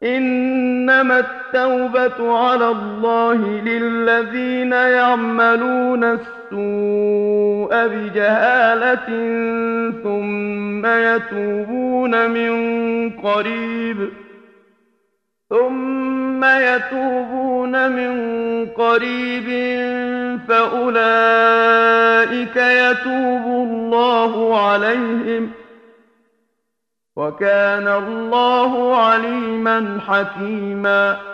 إنما التوبة على الله للذين يعملون السوء بجهالة ثم يتوبون من قريب فأولئك يتوب الله عليهم، وكان الله عليما حكيما.